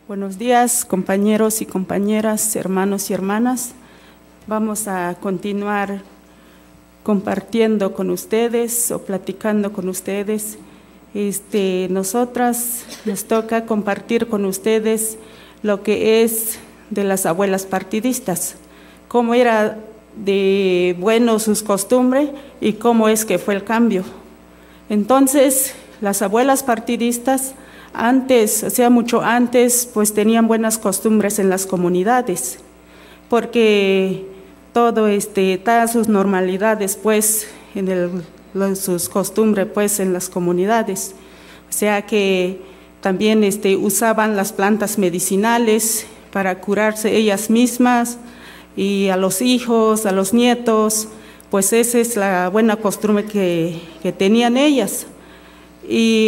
Buenos días, compañeros y compañeras, hermanos y hermanas. Vamos a continuar compartiendo con ustedes o platicando con ustedes. Nosotras nos toca compartir con ustedes lo que es de las abuelas partidistas, cómo era de bueno sus costumbres y cómo es que fue el cambio. Entonces, las abuelas partidistas antes, o sea, mucho antes, pues tenían buenas costumbres en las comunidades, porque todas sus normalidades, pues, sus costumbres, pues, en las comunidades. O sea que también usaban las plantas medicinales para curarse ellas mismas y a los hijos, a los nietos, pues esa es la buena costumbre que tenían ellas. Y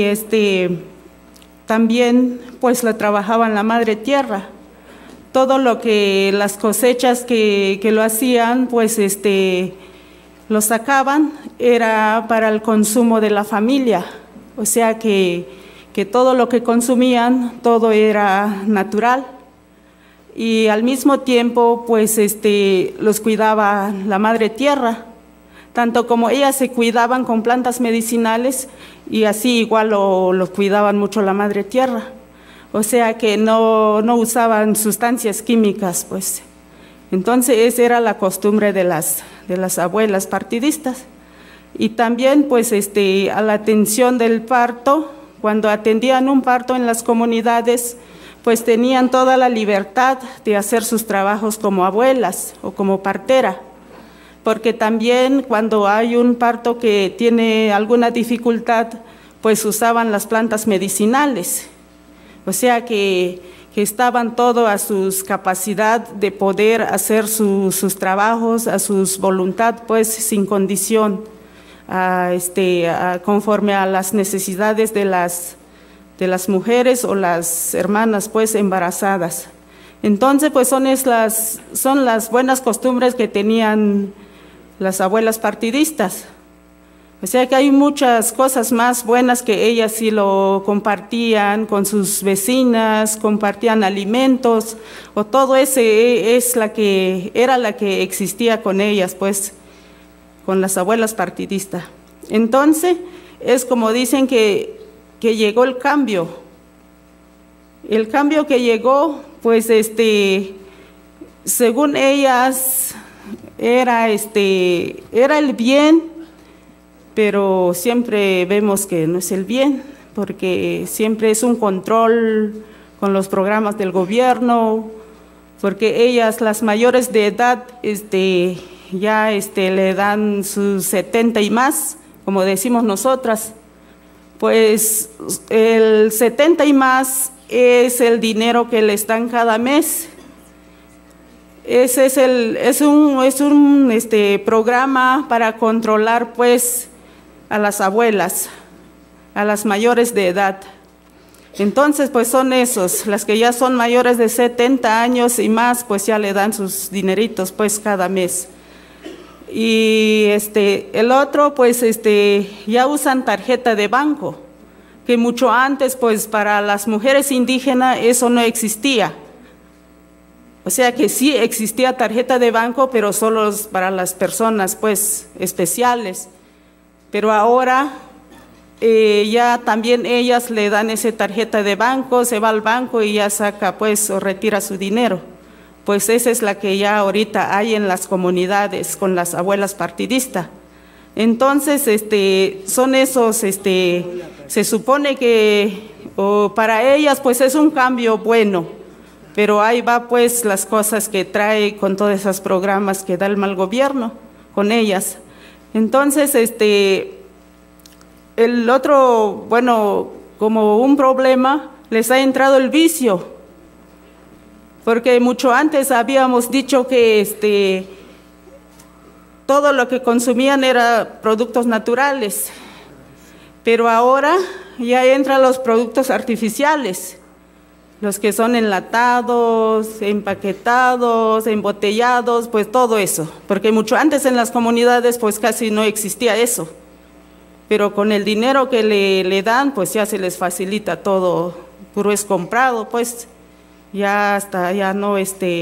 también pues la trabajaban la madre tierra. Todo lo que las cosechas que lo hacían, pues lo sacaban, era para el consumo de la familia. O sea que todo lo que consumían, todo era natural. Y al mismo tiempo, pues los cuidaba la madre tierra. Tanto como ellas se cuidaban con plantas medicinales y así igual lo cuidaban mucho la madre tierra. O sea que no usaban sustancias químicas, pues. Entonces esa era la costumbre de las abuelas partidistas. Y también pues a la atención del parto, cuando atendían un parto en las comunidades, pues tenían toda la libertad de hacer sus trabajos como abuelas o como partera. Porque también cuando hay un parto que tiene alguna dificultad, pues usaban las plantas medicinales. O sea que estaban todo a su capacidad de poder hacer sus trabajos, a su voluntad, pues sin condición, conforme a las necesidades de las mujeres o las hermanas pues embarazadas. Entonces pues son las buenas costumbres que tenían las abuelas partidistas. O sea que hay muchas cosas más buenas que ellas sí lo compartían con sus vecinas, compartían alimentos, o todo ese era la que existía con ellas, pues, con las abuelas partidistas. Entonces, es como dicen que llegó el cambio. El cambio que llegó, pues, según ellas, era el bien, pero siempre vemos que no es el bien, porque siempre es un control con los programas del gobierno, porque ellas, las mayores de edad, ya le dan sus 70 y más, como decimos nosotras, pues el 70 y más es el dinero que les dan cada mes. Ese es un programa para controlar pues a las abuelas, a las mayores de edad. Entonces pues son esos, las que ya son mayores de 70 años y más, pues ya le dan sus dineritos pues cada mes. Y el otro pues ya usan tarjeta de banco, que mucho antes pues para las mujeres indígenas eso no existía. O sea que sí existía tarjeta de banco, pero solo para las personas pues especiales. Pero ahora ya también ellas le dan esa tarjeta de banco, se va al banco y ya saca pues o retira su dinero. Pues esa es la que ya ahorita hay en las comunidades con las abuelas partidistas. Entonces son esos, se supone que para ellas pues es un cambio bueno. Pero ahí va pues las cosas que trae con todos esos programas que da el mal gobierno con ellas. Entonces, el otro, bueno, como un problema, les ha entrado el vicio. Porque mucho antes habíamos dicho que todo lo que consumían era productos naturales. Pero ahora ya entran los productos artificiales. Los que son enlatados, empaquetados, embotellados, pues todo eso. Porque mucho antes en las comunidades pues casi no existía eso. Pero con el dinero que le dan pues ya se les facilita todo, puro es comprado pues. ya hasta ya no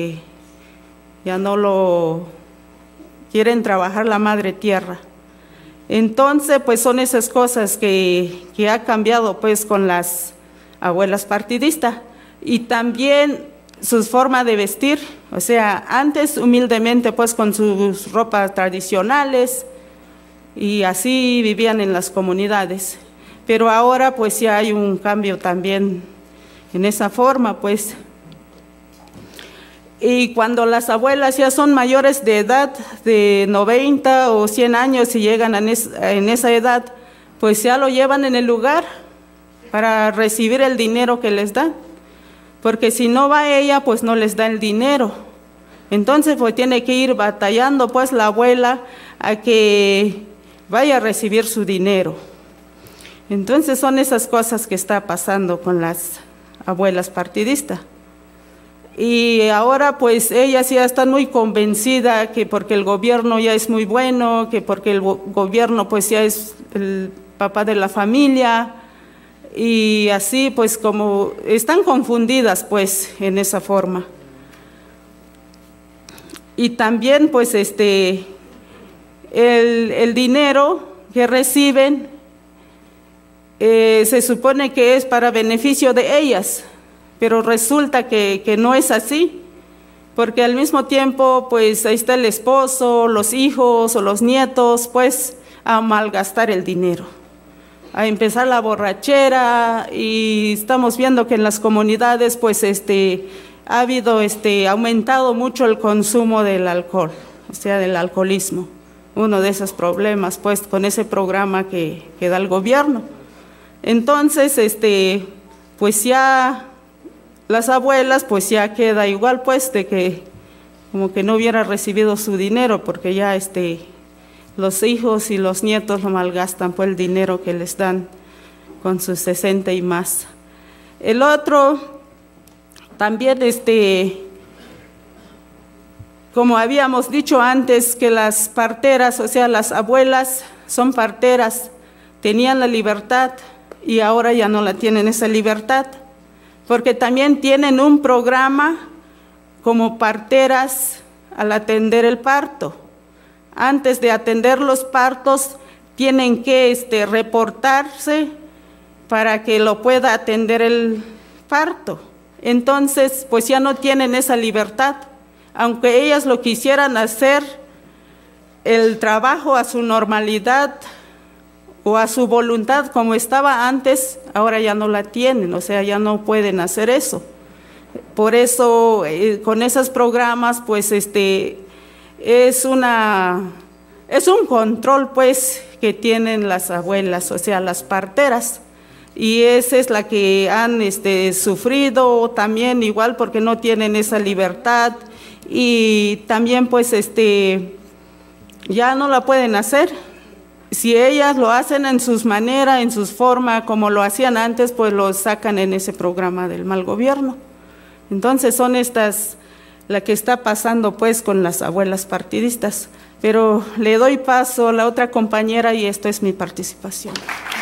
lo quieren trabajar la madre tierra. Entonces, pues son esas cosas que ha cambiado pues con las abuelas partidistas. Y también sus formas de vestir, o sea, antes humildemente pues con sus ropas tradicionales y así vivían en las comunidades. Pero ahora pues ya hay un cambio también en esa forma pues. Y cuando las abuelas ya son mayores de edad, de 90 o 100 años y llegan en esa edad, pues ya lo llevan en el lugar para recibir el dinero que les dan. Porque si no va ella, pues no les da el dinero. Entonces pues tiene que ir batallando pues la abuela a que vaya a recibir su dinero. Entonces son esas cosas que está pasando con las abuelas partidistas. Y ahora pues ellas ya están muy convencidas que porque el gobierno ya es muy bueno, que porque el gobierno pues ya es el papá de la familia, y así pues como están confundidas pues en esa forma. Y también pues el dinero que reciben se supone que es para beneficio de ellas, pero resulta que no es así, porque al mismo tiempo pues ahí está el esposo, los hijos o los nietos pues a malgastar el dinero, a empezar la borrachera, y estamos viendo que en las comunidades pues ha habido aumentado mucho el consumo del alcohol, o sea del alcoholismo, uno de esos problemas pues con ese programa que da el gobierno. Entonces pues ya las abuelas pues ya queda igual pues de que como que no hubiera recibido su dinero, porque ya los hijos y los nietos lo malgastan pues el dinero que les dan con sus 60 y más. El otro también como habíamos dicho antes, que las parteras, o sea las abuelas son parteras, tenían la libertad y ahora ya no la tienen esa libertad, porque también tienen un programa como parteras al atender el parto. Antes de atender los partos tienen que reportarse para que lo pueda atender el parto. Entonces pues ya no tienen esa libertad, aunque ellas lo quisieran hacer el trabajo a su normalidad o a su voluntad como estaba antes, ahora ya no la tienen, o sea, ya no pueden hacer eso. Por eso, con esos programas, pues es un control pues que tienen las abuelas, o sea, las parteras, y esa es la que han sufrido también igual porque no tienen esa libertad, y también pues ya no la pueden hacer. Si ellas lo hacen en sus maneras, en sus formas, como lo hacían antes, pues lo sacan en ese programa del mal gobierno. Entonces son estas, la que está pasando pues con las abuelas partidistas. Pero le doy paso a la otra compañera y esto es mi participación.